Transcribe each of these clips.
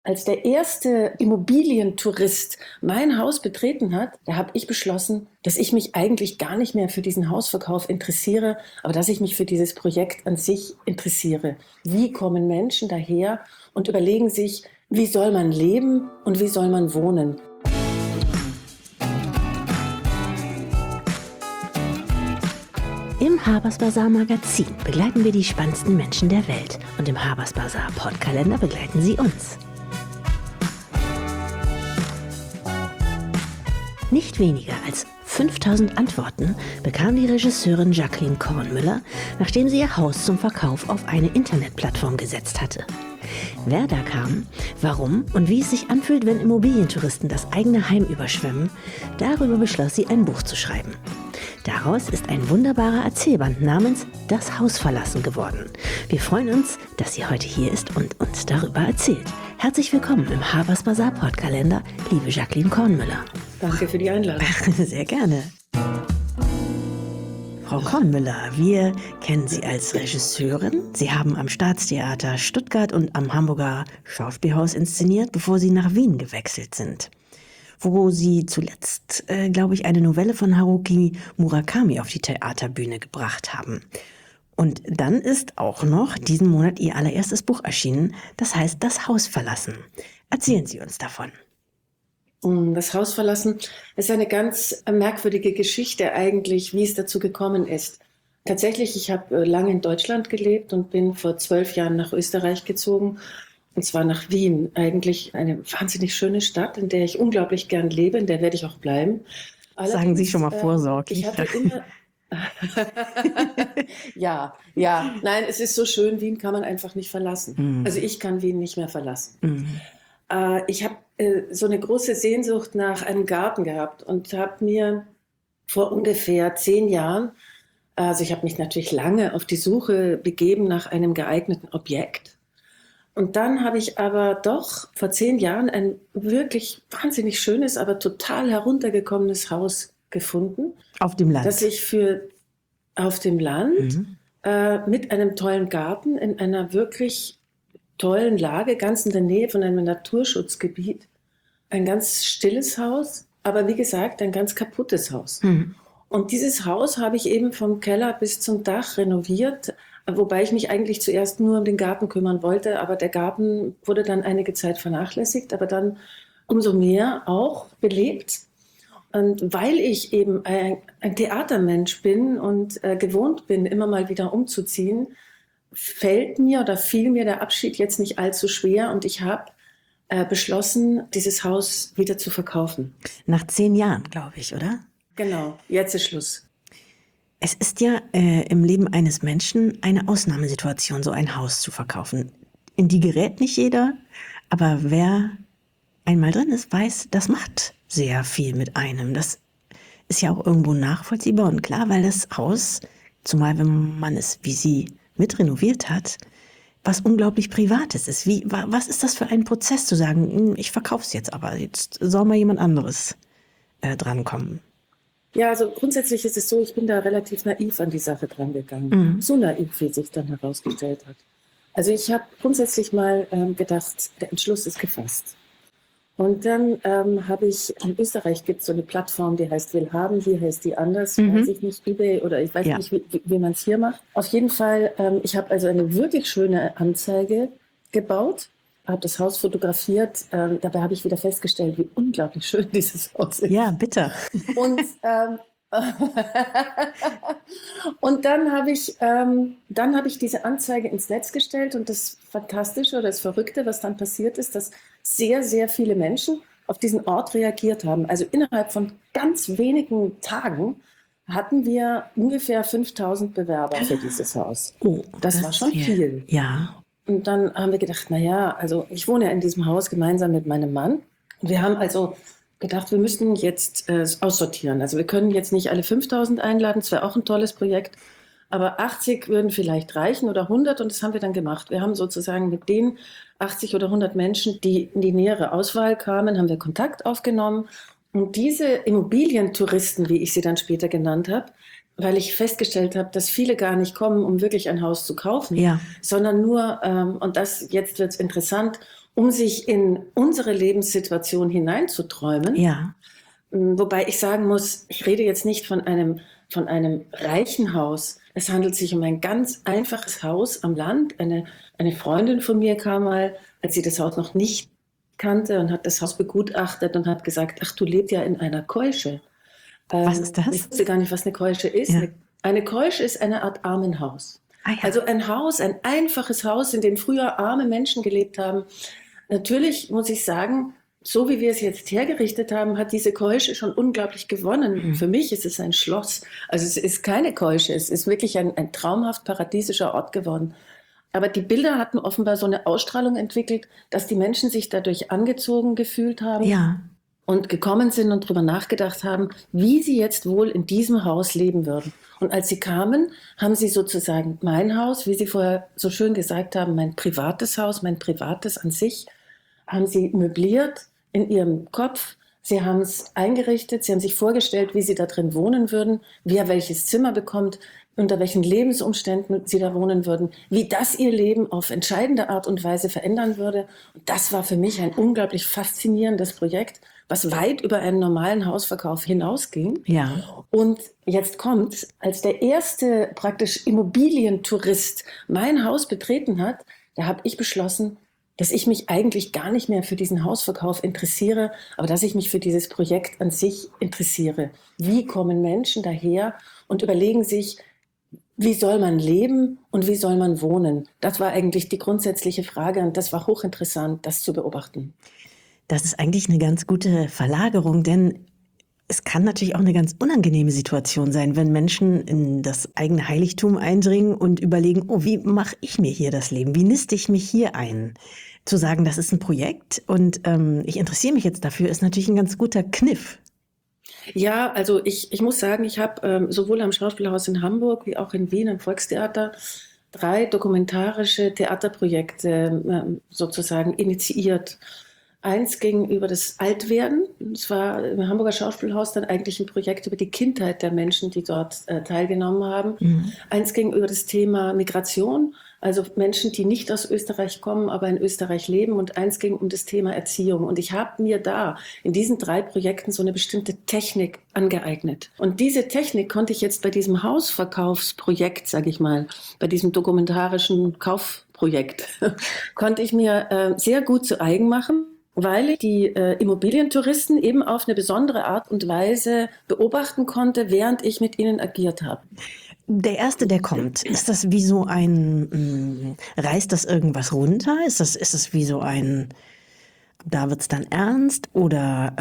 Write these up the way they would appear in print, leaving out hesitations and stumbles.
Als der erste Immobilientourist mein Haus betreten hat, da habe ich beschlossen, dass ich mich eigentlich gar nicht mehr für diesen Hausverkauf interessiere, aber dass ich mich für dieses Projekt an sich interessiere. Wie kommen Menschen daher und überlegen sich, wie soll man leben und wie soll man wohnen? Im Habers Bazaar Magazin begleiten wir die spannendsten Menschen der Welt und im Habers Bazaar Podkalender begleiten sie uns. Nicht weniger als 5000 Antworten bekam die Regisseurin Jacqueline Kornmüller, nachdem sie ihr Haus zum Verkauf auf eine Internetplattform gesetzt hatte. Wer da kam, warum und wie es sich anfühlt, wenn Immobilientouristen das eigene Heim überschwemmen, darüber beschloss sie, ein Buch zu schreiben. Daraus ist ein wunderbarer Erzählband namens Das Haus verlassen geworden. Wir freuen uns, dass sie heute hier ist und uns darüber erzählt. Herzlich willkommen im Habers Bazaar Podkalender, liebe Jacqueline Kornmüller. Danke für die Einladung. Sehr gerne. Frau Kornmüller, wir kennen Sie als Regisseurin. Sie haben am Staatstheater Stuttgart und am Hamburger Schauspielhaus inszeniert, bevor Sie nach Wien gewechselt sind, wo Sie zuletzt, glaube ich, eine Novelle von Haruki Murakami auf die Theaterbühne gebracht haben. Und dann ist auch noch diesen Monat Ihr allererstes Buch erschienen, das heißt Das Haus verlassen. Erzählen Sie uns davon. Das Haus verlassen ist eine ganz merkwürdige Geschichte eigentlich, wie es dazu gekommen ist. Tatsächlich, ich habe lange in Deutschland gelebt und bin vor 12 Jahren nach Österreich gezogen, und zwar nach Wien. Eigentlich eine wahnsinnig schöne Stadt, in der ich unglaublich gern lebe, in der werde ich auch bleiben. Sagen Sie schon mal vorsorglich. Ich hatte immer... Ja, nein, es ist so schön, Wien kann man einfach nicht verlassen. Also ich kann Wien nicht mehr verlassen. Ich habe so eine große Sehnsucht nach einem Garten gehabt und habe mir vor ungefähr 10 Jahren, also ich habe mich natürlich lange auf die Suche begeben nach einem geeigneten Objekt. Und dann habe ich aber doch vor 10 Jahren ein wirklich wahnsinnig schönes, aber total heruntergekommenes Haus gefunden. Auf dem Land? Das ich auf dem Land mit einem tollen Garten in einer wirklich tollen Lage, ganz in der Nähe von einem Naturschutzgebiet. Ein ganz stilles Haus, aber wie gesagt, ein ganz kaputtes Haus. Und dieses Haus habe ich eben vom Keller bis zum Dach renoviert, wobei ich mich eigentlich zuerst nur um den Garten kümmern wollte, aber der Garten wurde dann einige Zeit vernachlässigt, aber dann umso mehr auch belebt. Und weil ich eben ein Theatermensch bin und gewohnt bin, immer mal wieder umzuziehen, fiel mir der Abschied jetzt nicht allzu schwer und ich habe beschlossen, dieses Haus wieder zu verkaufen. Nach 10 Jahren, glaube ich, oder? Genau, jetzt ist Schluss. Es ist ja im Leben eines Menschen eine Ausnahmesituation, so ein Haus zu verkaufen. In die gerät nicht jeder, aber wer einmal drin ist, weiß, das macht sehr viel mit einem. Das ist ja auch irgendwo nachvollziehbar und klar, weil das Haus, zumal wenn man es wie Sie mit renoviert hat, was unglaublich Privates ist. Was ist das für ein Prozess zu sagen, ich verkaufe es jetzt, aber jetzt soll mal jemand anderes drankommen? Ja, also grundsätzlich ist es so, ich bin da relativ naiv an die Sache dran gegangen. So naiv, wie sich dann herausgestellt hat. Also ich habe grundsätzlich mal gedacht, der Entschluss ist gefasst. Und dann habe ich, in Österreich gibt es so eine Plattform, die heißt Willhaben, hier heißt die anders, weiß ich nicht, eBay oder ich weiß nicht, wie man es hier macht. Auf jeden Fall, ich habe also eine wirklich schöne Anzeige gebaut, habe das Haus fotografiert, dabei habe ich wieder festgestellt, wie unglaublich schön dieses Haus ist. Ja, bitte. Und und dann habe ich diese Anzeige ins Netz gestellt und das Fantastische oder das Verrückte, was dann passiert ist, dass sehr, sehr viele Menschen auf diesen Ort reagiert haben. Also innerhalb von ganz wenigen Tagen hatten wir ungefähr 5000 Bewerber für dieses Haus. Oh, das war schon viel. Ja. Und dann haben wir gedacht, naja, also ich wohne ja in diesem Haus gemeinsam mit meinem Mann. Wir haben also gedacht, wir müssen jetzt aussortieren. Also wir können jetzt nicht alle 5000 einladen, das wäre auch ein tolles Projekt, aber 80 würden vielleicht reichen oder 100 und das haben wir dann gemacht. Wir haben sozusagen mit den 80 oder 100 Menschen, die in die nähere Auswahl kamen, haben wir Kontakt aufgenommen und diese Immobilientouristen, wie ich sie dann später genannt habe, weil ich festgestellt habe, dass viele gar nicht kommen, um wirklich ein Haus zu kaufen, sondern nur, und jetzt wird es interessant, um sich in unsere Lebenssituation hineinzuträumen. Ja. Wobei ich sagen muss, ich rede jetzt nicht von einem reichen Haus. Es handelt sich um ein ganz einfaches Haus am Land. Eine Freundin von mir kam mal, als sie das Haus noch nicht kannte, und hat das Haus begutachtet und hat gesagt, ach, du lebst ja in einer Keusche. Was ist das? Ich wusste gar nicht, was eine Keusche ist. Ja. Eine Keusche ist eine Art Armenhaus. Ah, ja. Also ein Haus, ein einfaches Haus, in dem früher arme Menschen gelebt haben. Natürlich muss ich sagen, so wie wir es jetzt hergerichtet haben, hat diese Keusche schon unglaublich gewonnen. Für mich ist es ein Schloss. Also es ist keine Keusche, es ist wirklich ein traumhaft paradiesischer Ort geworden. Aber die Bilder hatten offenbar so eine Ausstrahlung entwickelt, dass die Menschen sich dadurch angezogen gefühlt haben. Ja. Und gekommen sind und darüber nachgedacht haben, wie sie jetzt wohl in diesem Haus leben würden. Und als sie kamen, haben sie sozusagen mein Haus, wie Sie vorher so schön gesagt haben, mein privates Haus, mein privates an sich, haben sie möbliert in ihrem Kopf. Sie haben es eingerichtet, sie haben sich vorgestellt, wie sie da drin wohnen würden, wer welches Zimmer bekommt, unter welchen Lebensumständen sie da wohnen würden, wie das ihr Leben auf entscheidende Art und Weise verändern würde. Und das war für mich ein unglaublich faszinierendes Projekt, was weit über einen normalen Hausverkauf hinausging. Ja. Und jetzt kommt, als der erste praktisch Immobilientourist mein Haus betreten hat, da habe ich beschlossen, dass ich mich eigentlich gar nicht mehr für diesen Hausverkauf interessiere, aber dass ich mich für dieses Projekt an sich interessiere. Wie kommen Menschen daher und überlegen sich, wie soll man leben und wie soll man wohnen? Das war eigentlich die grundsätzliche Frage und das war hochinteressant, das zu beobachten. Das ist eigentlich eine ganz gute Verlagerung, denn es kann natürlich auch eine ganz unangenehme Situation sein, wenn Menschen in das eigene Heiligtum eindringen und überlegen, oh, wie mache ich mir hier das Leben? Wie niste ich mich hier ein? Zu sagen, das ist ein Projekt und ich interessiere mich jetzt dafür, ist natürlich ein ganz guter Kniff. Ja, also ich muss sagen, ich habe sowohl am Schauspielhaus in Hamburg wie auch in Wien am Volkstheater 3 dokumentarische Theaterprojekte sozusagen initiiert. Eins ging über das Altwerden. Es war im Hamburger Schauspielhaus dann eigentlich ein Projekt über die Kindheit der Menschen, die dort teilgenommen haben. Eins ging über das Thema Migration, also Menschen, die nicht aus Österreich kommen, aber in Österreich leben. Und eins ging um das Thema Erziehung. Und ich habe mir da in diesen 3 Projekten so eine bestimmte Technik angeeignet. Und diese Technik konnte ich jetzt bei diesem Hausverkaufsprojekt, sage ich mal, bei diesem dokumentarischen Kaufprojekt, konnte ich mir sehr gut zu eigen machen, weil ich die Immobilientouristen eben auf eine besondere Art und Weise beobachten konnte, während ich mit ihnen agiert habe. Der Erste, der kommt, ist das wie so ein, reißt das irgendwas runter? Ist das wie so ein, da wird's dann ernst? Oder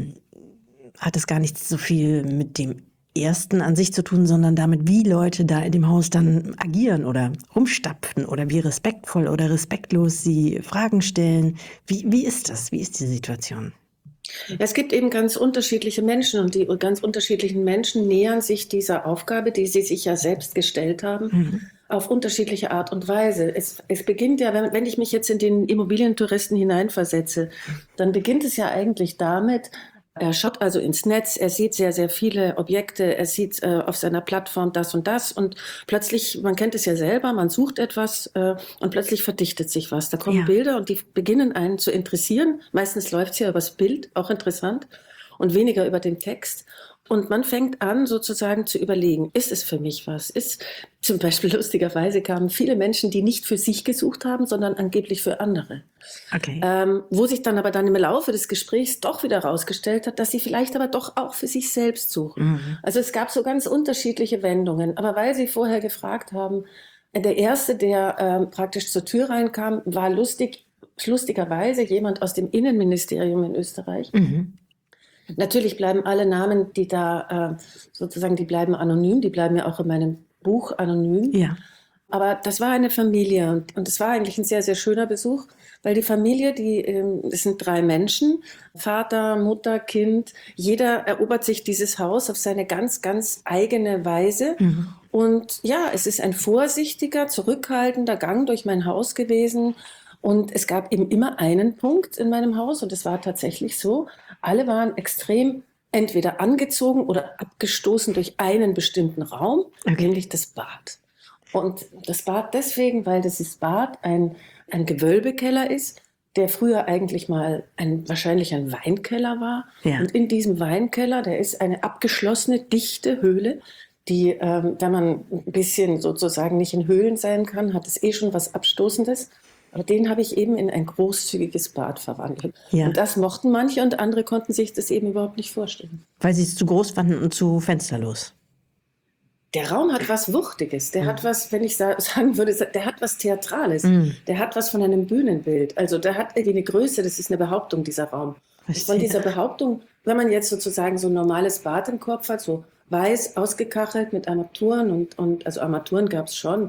hat es gar nicht so viel mit dem Ersten an sich zu tun, sondern damit, wie Leute da in dem Haus dann agieren oder rumstapfen oder wie respektvoll oder respektlos sie Fragen stellen? Wie ist das? Wie ist die Situation? Es gibt eben ganz unterschiedliche Menschen und die ganz unterschiedlichen Menschen nähern sich dieser Aufgabe, die sie sich ja selbst gestellt haben, auf unterschiedliche Art und Weise. Es beginnt ja, wenn ich mich jetzt in den Immobilientouristen hineinversetze, dann beginnt es ja eigentlich damit, er schaut also ins Netz, er sieht sehr, sehr viele Objekte, er sieht auf seiner Plattform das und plötzlich, man kennt es ja selber, man sucht etwas und plötzlich verdichtet sich was. Da kommen Bilder und die beginnen einen zu interessieren. Meistens läuft es ja übers Bild, auch interessant, und weniger über den Text. Und man fängt an, sozusagen zu überlegen, ist es für mich was? Ist zum Beispiel lustigerweise kamen viele Menschen, die nicht für sich gesucht haben, sondern angeblich für andere. Okay. Wo sich dann aber im Laufe des Gesprächs doch wieder herausgestellt hat, dass sie vielleicht aber doch auch für sich selbst suchen. Also es gab so ganz unterschiedliche Wendungen. Aber weil Sie vorher gefragt haben, der Erste, der praktisch zur Tür reinkam, war lustigerweise jemand aus dem Innenministerium in Österreich. Natürlich bleiben alle Namen, die da sozusagen, die bleiben anonym, die bleiben ja auch in meinem Buch anonym. Ja. Aber das war eine Familie und es war eigentlich ein sehr, sehr schöner Besuch, weil die Familie, es sind 3 Menschen, Vater, Mutter, Kind, jeder erobert sich dieses Haus auf seine ganz, ganz eigene Weise. Und ja, es ist ein vorsichtiger, zurückhaltender Gang durch mein Haus gewesen. Und es gab eben immer einen Punkt in meinem Haus und es war tatsächlich so, alle waren extrem entweder angezogen oder abgestoßen durch einen bestimmten Raum, nämlich das Bad. Und das Bad deswegen, weil das Bad ein Gewölbekeller ist der früher eigentlich mal wahrscheinlich ein Weinkeller war. Ja. Und in diesem Weinkeller, da ist eine abgeschlossene, dichte Höhle, die, wenn man ein bisschen sozusagen nicht in Höhlen sein kann, hat es schon was Abstoßendes. Aber den habe ich eben in ein großzügiges Bad verwandelt. Ja. Und das mochten manche und andere konnten sich das eben überhaupt nicht vorstellen. Weil sie es zu groß fanden und zu fensterlos. Der Raum hat was Wuchtiges, der hat was, wenn ich sagen würde, der hat was Theatrales, der hat was von einem Bühnenbild. Also der hat irgendwie eine Größe, das ist eine Behauptung, dieser Raum. Und von dieser Behauptung, wenn man jetzt sozusagen so ein normales Bad im Kopf hat, so weiß, ausgekachelt mit Armaturen und also Armaturen gab es schon,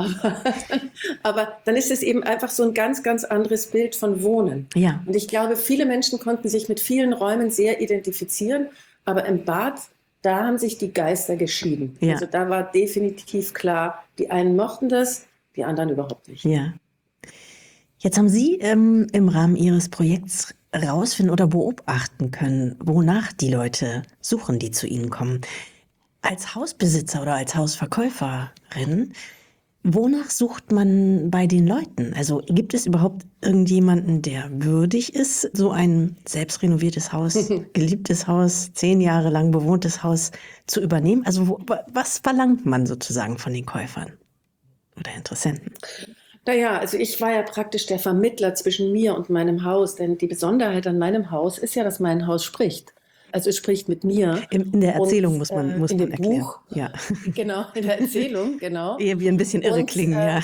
aber dann ist es eben einfach so ein ganz, ganz anderes Bild von Wohnen. Ja. Und ich glaube, viele Menschen konnten sich mit vielen Räumen sehr identifizieren, aber im Bad, da haben sich die Geister geschieden. Ja. Also da war definitiv klar, die einen mochten das, die anderen überhaupt nicht. Ja. Jetzt haben Sie im Rahmen Ihres Projekts rausfinden oder beobachten können, wonach die Leute suchen, die zu Ihnen kommen. Als Hausbesitzer oder als Hausverkäuferin, wonach sucht man bei den Leuten? Also gibt es überhaupt irgendjemanden, der würdig ist, so ein selbst renoviertes Haus, geliebtes Haus, 10 Jahre lang bewohntes Haus zu übernehmen? Also was verlangt man sozusagen von den Käufern oder Interessenten? Naja, also ich war ja praktisch der Vermittler zwischen mir und meinem Haus, denn die Besonderheit an meinem Haus ist ja, dass mein Haus spricht. Also es spricht mit mir. In der Erzählung und, muss man in dem erklären. Buch, Ja. Genau, in der Erzählung, genau. Ehe wir ein bisschen irre klingen, ja.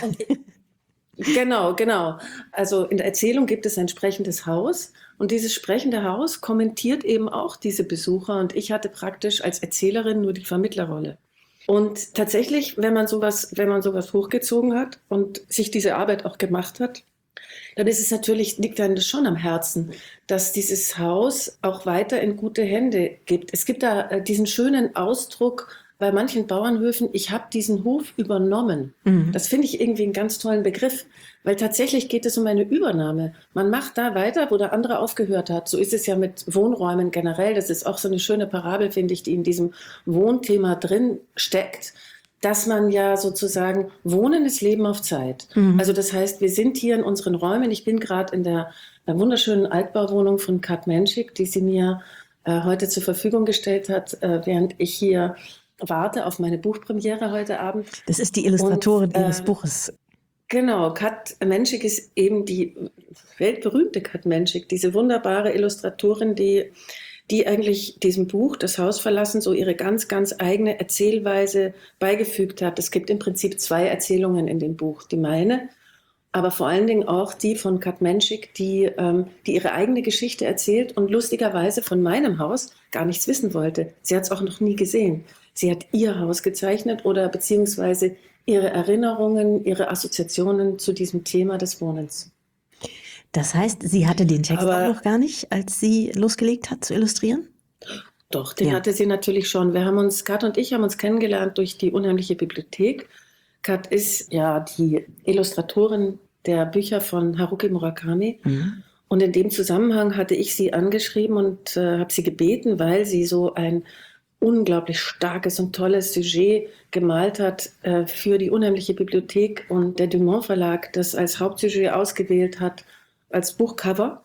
Genau. Also in der Erzählung gibt es ein sprechendes Haus und dieses sprechende Haus kommentiert eben auch diese Besucher und ich hatte praktisch als Erzählerin nur die Vermittlerrolle. Und tatsächlich, wenn man sowas hochgezogen hat und sich diese Arbeit auch gemacht hat, dann ist es natürlich, liegt einem das schon am Herzen, dass dieses Haus auch weiter in gute Hände gibt. Es gibt da diesen schönen Ausdruck bei manchen Bauernhöfen, ich habe diesen Hof übernommen. Das finde ich irgendwie einen ganz tollen Begriff, weil tatsächlich geht es um eine Übernahme. Man macht da weiter, wo der andere aufgehört hat. So ist es ja mit Wohnräumen generell. Das ist auch so eine schöne Parabel, finde ich, die in diesem Wohnthema drin steckt, dass man ja sozusagen, Wohnen ist Leben auf Zeit. Also das heißt, wir sind hier in unseren Räumen. Ich bin gerade in der wunderschönen Altbauwohnung von Kat Menschik, die sie mir heute zur Verfügung gestellt hat, während ich hier warte auf meine Buchpremiere heute Abend. Das ist die Illustratorin Ihres Buches. Genau, Kat Menschik ist eben die weltberühmte Kat Menschik, diese wunderbare Illustratorin, die eigentlich diesem Buch, Das Haus verlassen, so ihre ganz, ganz eigene Erzählweise beigefügt hat. Es gibt im Prinzip 2 Erzählungen in dem Buch. Die meine, aber vor allen Dingen auch die von Kat Menschik, die ihre eigene Geschichte erzählt und lustigerweise von meinem Haus gar nichts wissen wollte. Sie hat es auch noch nie gesehen. Sie hat ihr Haus gezeichnet oder beziehungsweise ihre Erinnerungen, ihre Assoziationen zu diesem Thema des Wohnens. Das heißt, sie hatte den Text auch noch gar nicht, als sie losgelegt hat zu illustrieren? Doch, den hatte sie natürlich schon. Kat und ich haben uns kennengelernt durch die Unheimliche Bibliothek. Kat ist ja die Illustratorin der Bücher von Haruki Murakami. Und in dem Zusammenhang hatte ich sie angeschrieben und habe sie gebeten, weil sie so ein unglaublich starkes und tolles Sujet gemalt hat für die Unheimliche Bibliothek und der Dumont Verlag das als Hauptsujet ausgewählt hat, als Buchcover.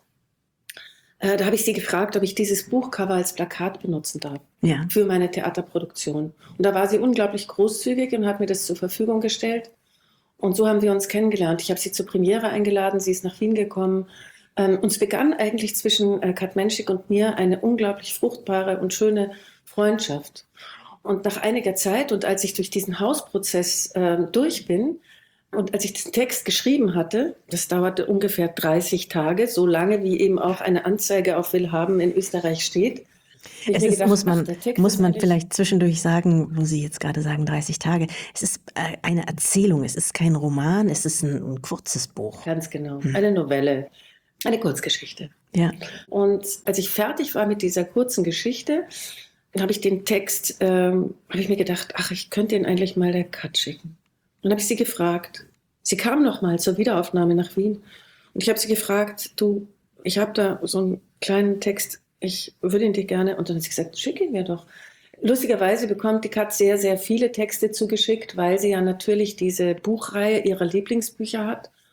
Da habe ich sie gefragt, ob ich dieses Buchcover als Plakat benutzen darf für meine Theaterproduktion. Und da war sie unglaublich großzügig und hat mir das zur Verfügung gestellt. Und so haben wir uns kennengelernt. Ich habe sie zur Premiere eingeladen, sie ist nach Wien gekommen. Uns begann eigentlich zwischen Kat Menschik und mir eine unglaublich fruchtbare und schöne Freundschaft. Und nach einiger Zeit und als ich durch diesen Hausprozess durch bin, und als ich den Text geschrieben hatte, das dauerte ungefähr 30 Tage, so lange wie eben auch eine Anzeige auf Willhaben in Österreich steht. Muss man vielleicht zwischendurch sagen, wo Sie jetzt gerade sagen 30 Tage, es ist eine Erzählung, es ist kein Roman, es ist ein kurzes Buch. Ganz genau, eine Novelle, eine Kurzgeschichte. Ja. Und als ich fertig war mit dieser kurzen Geschichte, habe ich den Text, habe ich mir gedacht, ich könnte ihn eigentlich mal der Kat schicken. Und dann habe ich sie gefragt. Sie kam noch mal zur Wiederaufnahme nach Wien. Und ich habe sie gefragt, du, ich habe da so einen kleinen Text, ich würde ihn dir gerne. Und dann hat sie gesagt, schick ihn mir doch. Lustigerweise bekommt die Kat sehr, sehr viele Texte zugeschickt, weil sie ja natürlich diese Buchreihe ihrer Lieblingsbücher hat.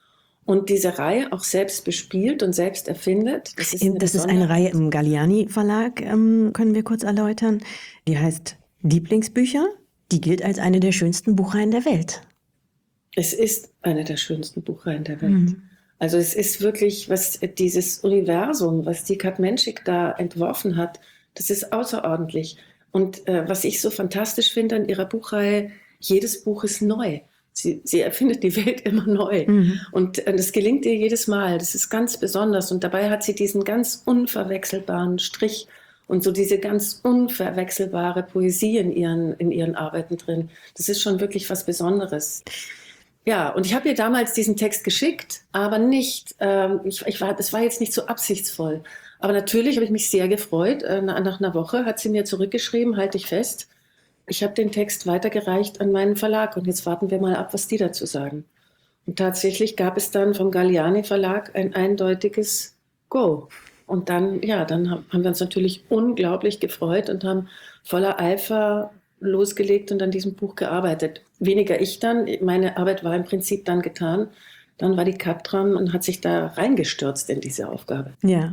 und diese Reihe auch selbst bespielt und selbst erfindet. Das ist eine Reihe im Galliani Verlag, können wir kurz erläutern. Die heißt Lieblingsbücher. Die gilt als eine der schönsten Buchreihen der Welt. Es ist eine der schönsten Buchreihen der Welt. Also es ist wirklich, was dieses Universum, was die Katmenschik da entworfen hat, das ist außerordentlich. Und was ich so fantastisch finde an ihrer Buchreihe, jedes Buch ist neu. Sie erfindet die Welt immer neu. Und das gelingt ihr jedes Mal. Das ist ganz besonders. Und dabei hat sie diesen ganz unverwechselbaren Strich und so diese ganz unverwechselbare Poesie in ihren Arbeiten drin. Das ist schon wirklich was Besonderes. Ja, und ich habe ihr damals diesen Text geschickt, aber nicht, das war jetzt nicht so absichtsvoll. Aber natürlich habe ich mich sehr gefreut. Nach einer Woche hat sie mir zurückgeschrieben, halte ich fest. Ich habe den Text weitergereicht an meinen Verlag und jetzt warten wir mal ab, was die dazu sagen. Und tatsächlich gab es dann vom Galliani Verlag ein eindeutiges Go. Und dann haben wir uns natürlich unglaublich gefreut und haben voller Eifer losgelegt und an diesem Buch gearbeitet. Weniger ich dann, meine Arbeit war im Prinzip dann getan. Dann war die Kat dran und hat sich da reingestürzt in diese Aufgabe. Ja.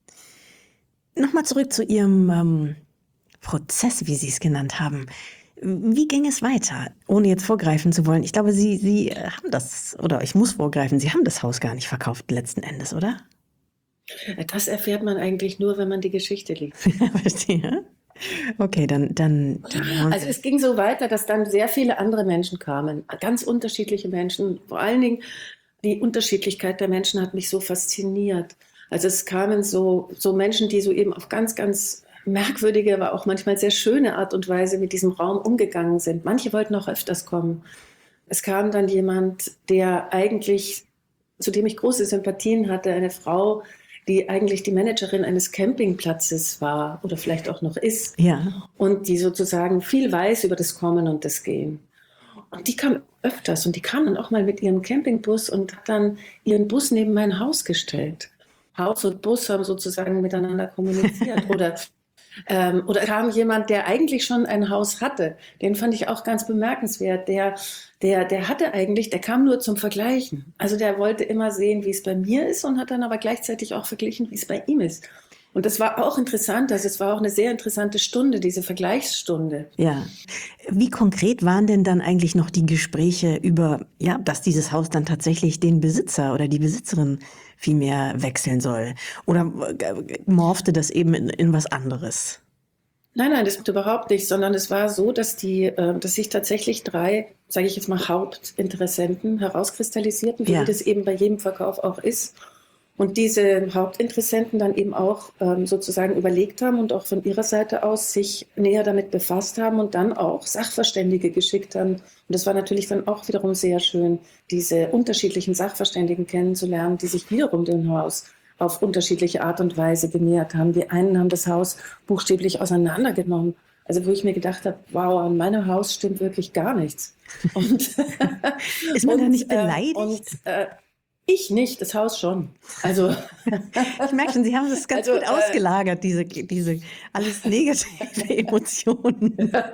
Nochmal zurück zu Ihrem Prozess, wie Sie es genannt haben. Wie ging es weiter, ohne jetzt vorgreifen zu wollen? Ich glaube, Sie haben das, oder ich muss vorgreifen, Sie haben das Haus gar nicht verkauft letzten Endes, oder? Das erfährt man eigentlich nur, wenn man die Geschichte liest. Verstehe. Okay, dann. Also es ging so weiter, dass dann sehr viele andere Menschen kamen, ganz unterschiedliche Menschen. Vor allen Dingen die Unterschiedlichkeit der Menschen hat mich so fasziniert. Also es kamen so Menschen, die so eben auf ganz, ganz merkwürdige, aber auch manchmal sehr schöne Art und Weise mit diesem Raum umgegangen sind. Manche wollten auch öfters kommen. Es kam dann jemand, der eigentlich, zu dem ich große Sympathien hatte, eine Frau, die eigentlich die Managerin eines Campingplatzes war oder vielleicht auch noch ist. Ja. Und die sozusagen viel weiß über das Kommen und das Gehen. Und die kam öfters und die kam dann auch mal mit ihrem Campingbus und hat dann ihren Bus neben mein Haus gestellt. Haus und Bus haben sozusagen miteinander kommuniziert. Oder kam jemand, der eigentlich schon ein Haus hatte. Den fand ich auch ganz bemerkenswert. Der hatte eigentlich, der kam nur zum Vergleichen. Also der wollte immer sehen, wie es bei mir ist und hat dann aber gleichzeitig auch verglichen, wie es bei ihm ist. Und das war auch interessant. Also es war auch eine sehr interessante Stunde, diese Vergleichsstunde. Ja. Wie konkret waren denn dann eigentlich noch die Gespräche über, ja, dass dieses Haus dann tatsächlich den Besitzer oder die Besitzerin vielmehr wechseln soll? Oder morphte das eben in was anderes? Nein, das überhaupt nicht, sondern es war so, dass sich tatsächlich 3, sage ich jetzt mal, Hauptinteressenten herauskristallisierten, wie das eben bei jedem Verkauf auch ist. Und diese Hauptinteressenten dann eben auch sozusagen überlegt haben und auch von ihrer Seite aus sich näher damit befasst haben und dann auch Sachverständige geschickt haben. Und das war natürlich dann auch wiederum sehr schön, diese unterschiedlichen Sachverständigen kennenzulernen, die sich wiederum dem Haus auf unterschiedliche Art und Weise genähert haben. Die einen haben das Haus buchstäblich auseinandergenommen. Also wo ich mir gedacht habe, wow, an meinem Haus stimmt wirklich gar nichts. Und ist man da nicht beleidigt? Ich nicht, das Haus schon. Also ich merke schon, Sie haben das ganz gut ausgelagert, diese alles negative Emotionen.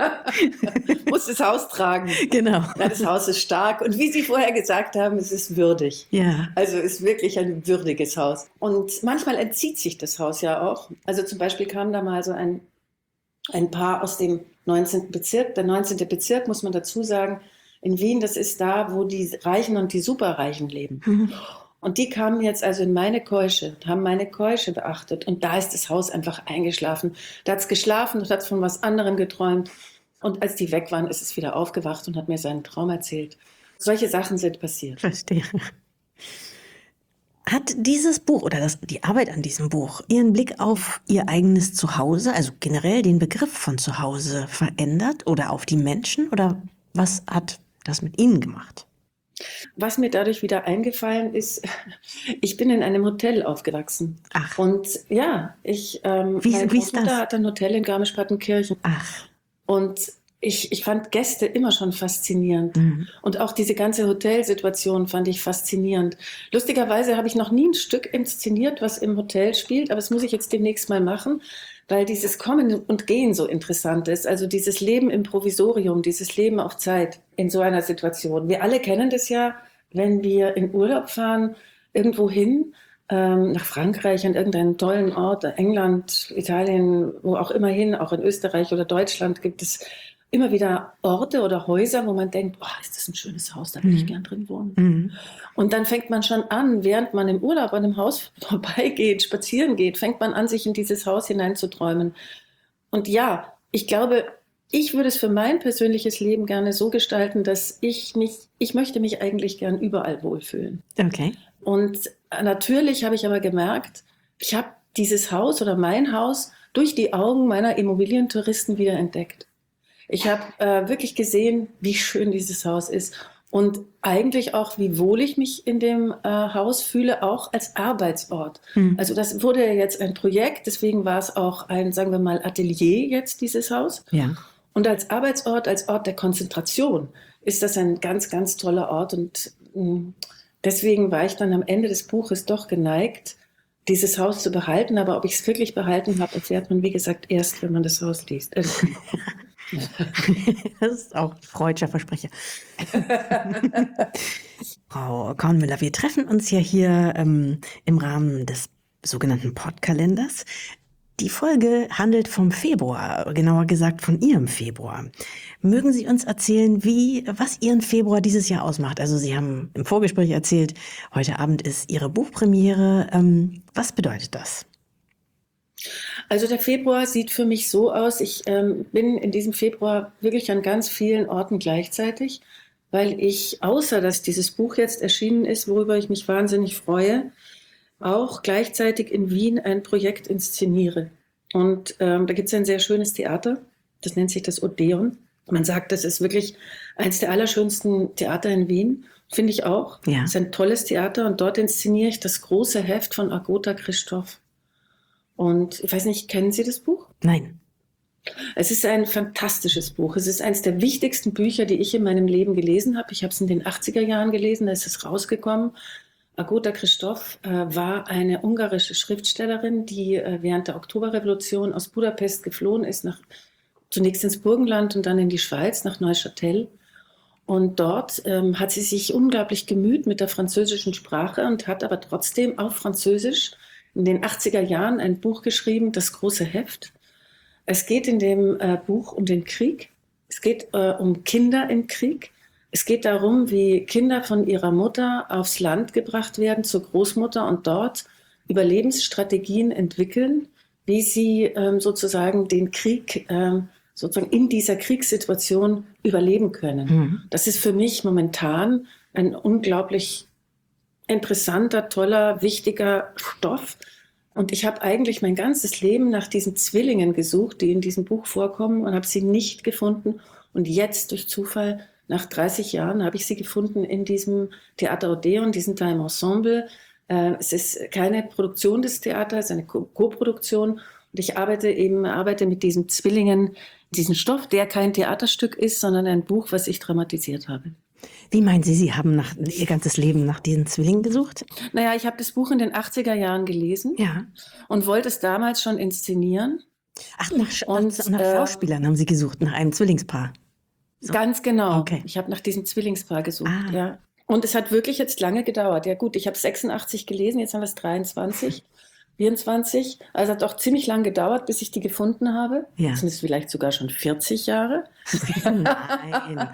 Muss das Haus tragen. Genau. Ja, das Haus ist stark und wie Sie vorher gesagt haben, es ist würdig. Ja. Also es ist wirklich ein würdiges Haus. Und manchmal entzieht sich das Haus ja auch. Also zum Beispiel kam da mal so ein Paar aus dem 19. Bezirk. Der 19. Bezirk, muss man dazu sagen, in Wien, das ist da, wo die Reichen und die Superreichen leben. Mhm. Und die kamen jetzt also in meine Keusche, haben meine Keusche beachtet. Und da ist das Haus einfach eingeschlafen. Da hat es geschlafen und hat von was anderem geträumt. Und als die weg waren, ist es wieder aufgewacht und hat mir seinen Traum erzählt. Solche Sachen sind passiert. Verstehe. Hat dieses Buch oder die Arbeit an diesem Buch Ihren Blick auf Ihr eigenes Zuhause, also generell den Begriff von Zuhause verändert oder auf die Menschen? Oder was hat das mit Ihnen gemacht? Was mir dadurch wieder eingefallen ist, ich bin in einem Hotel aufgewachsen. Ach. Und ja, meine Großmutter hat ein Hotel in Garmisch-Partenkirchen. Ach. Und ich fand Gäste immer schon faszinierend. Mhm. Und auch diese ganze Hotelsituation fand ich faszinierend. Lustigerweise habe ich noch nie ein Stück inszeniert, was im Hotel spielt, aber das muss ich jetzt demnächst mal machen, weil dieses Kommen und Gehen so interessant ist. Also dieses Leben im Provisorium, dieses Leben auf Zeit in so einer Situation. Wir alle kennen das ja, wenn wir in Urlaub fahren, irgendwo hin, nach Frankreich, an irgendeinen tollen Ort, England, Italien, wo auch immer hin, auch in Österreich oder Deutschland gibt es immer wieder Orte oder Häuser, wo man denkt, oh, ist das ein schönes Haus, da würde ich gern drin wohnen. Und dann fängt man schon an, während man im Urlaub an dem Haus vorbeigeht, spazieren geht, fängt man an, sich in dieses Haus hineinzuträumen. Und ja, ich glaube, ich würde es für mein persönliches Leben gerne so gestalten, dass ich möchte mich eigentlich gern überall wohlfühlen. Okay. Und natürlich habe ich aber gemerkt, ich habe dieses Haus oder mein Haus durch die Augen meiner Immobilientouristen wieder entdeckt. Ich habe wirklich gesehen, wie schön dieses Haus ist und eigentlich auch, wie wohl ich mich in dem Haus fühle, auch als Arbeitsort. Also das wurde ja jetzt ein Projekt, deswegen war es auch ein, sagen wir mal, Atelier jetzt, dieses Haus. Ja. Und als Arbeitsort, als Ort der Konzentration ist das ein ganz, ganz toller Ort. Und deswegen war ich dann am Ende des Buches doch geneigt, dieses Haus zu behalten. Aber ob ich es wirklich behalten habe, erfährt man, wie gesagt, erst, wenn man das Haus liest. Das ist auch ein freudscher Versprecher. Frau Kornmüller, wir treffen uns ja hier im Rahmen des sogenannten Podkalenders. Die Folge handelt vom Februar, genauer gesagt von Ihrem Februar. Mögen Sie uns erzählen, was Ihren Februar dieses Jahr ausmacht? Also Sie haben im Vorgespräch erzählt, heute Abend ist Ihre Buchpremiere. Was bedeutet das? Also der Februar sieht für mich so aus, ich bin in diesem Februar wirklich an ganz vielen Orten gleichzeitig, weil ich, außer dass dieses Buch jetzt erschienen ist, worüber ich mich wahnsinnig freue, auch gleichzeitig in Wien ein Projekt inszeniere. Und da gibt es ein sehr schönes Theater, das nennt sich das Odeon. Man sagt, das ist wirklich eins der allerschönsten Theater in Wien, finde ich auch. Ja. Es ist ein tolles Theater und dort inszeniere ich das große Heft von Agota Christoph. Und ich weiß nicht, kennen Sie das Buch? Nein. Es ist ein fantastisches Buch. Es ist eines der wichtigsten Bücher, die ich in meinem Leben gelesen habe. Ich habe es in den 80er Jahren gelesen, da ist es rausgekommen. Agota Christoph war eine ungarische Schriftstellerin, die während der Oktoberrevolution aus Budapest geflohen ist, zunächst ins Burgenland und dann in die Schweiz, nach Neuchâtel. Und dort hat sie sich unglaublich gemüht mit der französischen Sprache und hat aber trotzdem auf Französisch in den 80er Jahren ein Buch geschrieben, Das große Heft. Es geht in dem Buch um den Krieg. Es geht um Kinder im Krieg. Es geht darum, wie Kinder von ihrer Mutter aufs Land gebracht werden zur Großmutter und dort Überlebensstrategien entwickeln, wie sie sozusagen den Krieg sozusagen in dieser Kriegssituation überleben können. Das ist für mich momentan ein unglaublich interessanter, toller, wichtiger Stoff. Und ich habe eigentlich mein ganzes Leben nach diesen Zwillingen gesucht, die in diesem Buch vorkommen, und habe sie nicht gefunden. Und jetzt durch Zufall, nach 30 Jahren, habe ich sie gefunden in diesem Theater Odeon, diesem Time Ensemble. Es ist keine Produktion des Theaters, es ist eine Co-Produktion. Und ich arbeite mit diesen Zwillingen, diesen Stoff, der kein Theaterstück ist, sondern ein Buch, was ich dramatisiert habe. Wie meinen Sie, Sie haben Ihr ganzes Leben nach diesen Zwillingen gesucht? Naja, ich habe das Buch in den 80er Jahren gelesen und wollte es damals schon inszenieren. Ach, nach Schauspielern haben Sie gesucht, nach einem Zwillingspaar? So. Ganz genau. Okay. Ich habe nach diesem Zwillingspaar gesucht, ja. Und es hat wirklich jetzt lange gedauert. Ja gut, ich habe 86 gelesen, jetzt haben wir es 23, 24. Also hat auch ziemlich lang gedauert, bis ich die gefunden habe. Ja. Das sind es vielleicht sogar schon 40 Jahre. Nein.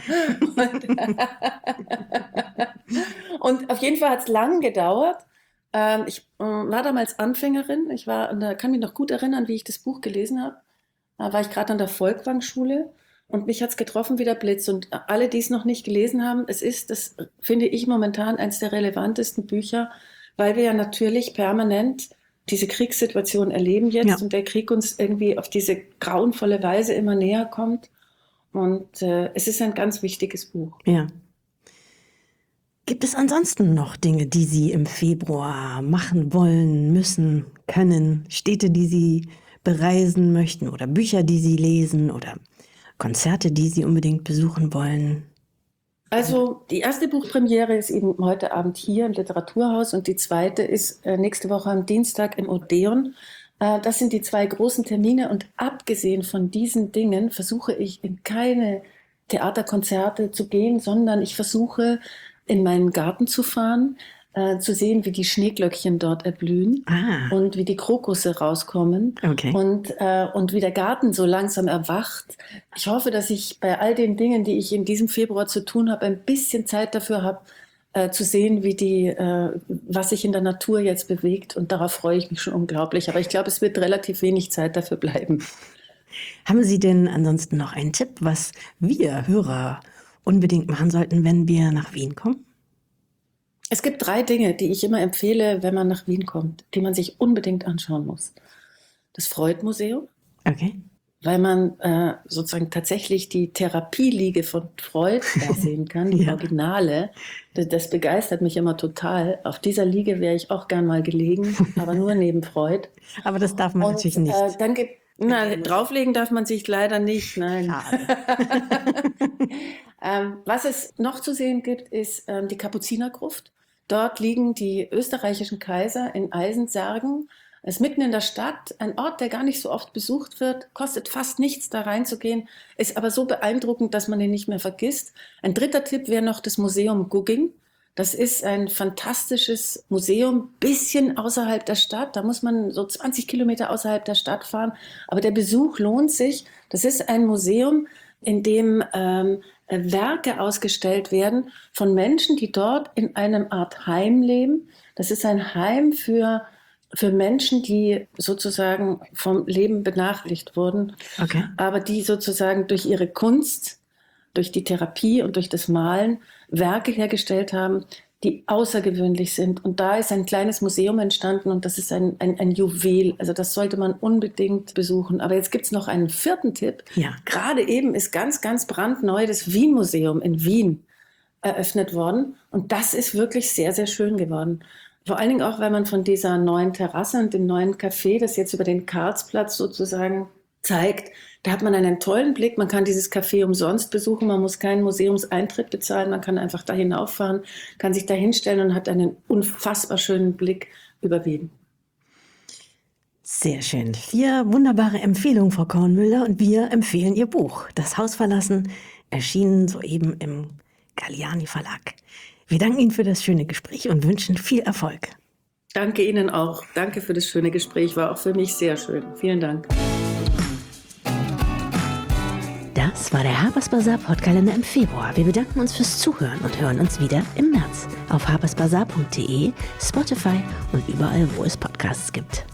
Und auf jeden Fall hat es lang gedauert. Ich war damals Anfängerin. Kann mich noch gut erinnern, wie ich das Buch gelesen habe. Da war ich gerade an der Folkwang-Schule. Und mich hat es getroffen wie der Blitz. Und alle, die es noch nicht gelesen haben, das finde ich momentan eines der relevantesten Bücher, weil wir ja natürlich permanent diese Kriegssituation erleben jetzt und der Krieg uns irgendwie auf diese grauenvolle Weise immer näher kommt. Und es ist ein ganz wichtiges Buch. Ja. Gibt es ansonsten noch Dinge, die Sie im Februar machen wollen, müssen, können? Städte, die Sie bereisen möchten oder Bücher, die Sie lesen oder Konzerte, die Sie unbedingt besuchen wollen? Also die erste Buchpremiere ist eben heute Abend hier im Literaturhaus und die zweite ist nächste Woche am Dienstag im Odeon. Das sind die zwei großen Termine und abgesehen von diesen Dingen versuche ich in keine Theaterkonzerte zu gehen, sondern ich versuche in meinen Garten zu fahren, zu sehen, wie die Schneeglöckchen dort erblühen und wie die Krokusse rauskommen und wie der Garten so langsam erwacht. Ich hoffe, dass ich bei all den Dingen, die ich in diesem Februar zu tun habe, ein bisschen Zeit dafür habe, zu sehen, was sich in der Natur jetzt bewegt. Und darauf freue ich mich schon unglaublich. Aber ich glaube, es wird relativ wenig Zeit dafür bleiben. Haben Sie denn ansonsten noch einen Tipp, was wir Hörer unbedingt machen sollten, wenn wir nach Wien kommen? Es gibt 3 Dinge, die ich immer empfehle, wenn man nach Wien kommt, die man sich unbedingt anschauen muss. Das Freud-Museum, weil man sozusagen tatsächlich die Therapieliege von Freud da sehen kann, die Originale. Das begeistert mich immer total. Auf dieser Liege wäre ich auch gern mal gelegen, aber nur neben Freud. Aber das darf man natürlich nicht. Drauflegen darf man sich leider nicht. Nein. Was es noch zu sehen gibt, ist die Kapuzinergruft. Dort liegen die österreichischen Kaiser in Eisensärgen. Es ist mitten in der Stadt, ein Ort, der gar nicht so oft besucht wird, kostet fast nichts, da reinzugehen, ist aber so beeindruckend, dass man ihn nicht mehr vergisst. Ein 3. Tipp wäre noch das Museum Guggen. Das ist ein fantastisches Museum, bisschen außerhalb der Stadt. Da muss man so 20 Kilometer außerhalb der Stadt fahren. Aber der Besuch lohnt sich. Das ist ein Museum, in dem Werke ausgestellt werden von Menschen, die dort in einem Art Heim leben. Das ist ein Heim für Menschen, die sozusagen vom Leben benachteiligt wurden, aber die sozusagen durch ihre Kunst, durch die Therapie und durch das Malen Werke hergestellt haben, die außergewöhnlich sind. Und da ist ein kleines Museum entstanden und das ist ein Juwel. Also das sollte man unbedingt besuchen. Aber jetzt gibt es noch einen 4. Tipp. Ja. Gerade eben ist ganz, ganz brandneu das Wien-Museum in Wien eröffnet worden. Und das ist wirklich sehr, sehr schön geworden. Vor allen Dingen auch, weil man von dieser neuen Terrasse und dem neuen Café, das jetzt über den Karlsplatz sozusagen zeigt, da hat man einen tollen Blick. Man kann dieses Café umsonst besuchen. Man muss keinen Museumseintritt bezahlen. Man kann einfach da hinauffahren, kann sich da hinstellen und hat einen unfassbar schönen Blick über Wien. Sehr schön. 4 wunderbare Empfehlungen, Frau Kornmüller. Und wir empfehlen Ihr Buch, Das Haus verlassen, erschienen soeben im Galliani Verlag. Wir danken Ihnen für das schöne Gespräch und wünschen viel Erfolg. Danke Ihnen auch. Danke für das schöne Gespräch. War auch für mich sehr schön. Vielen Dank. Das war der Harper's Bazaar Podkalender im Februar. Wir bedanken uns fürs Zuhören und hören uns wieder im März auf harpersbazaar.de, Spotify und überall, wo es Podcasts gibt.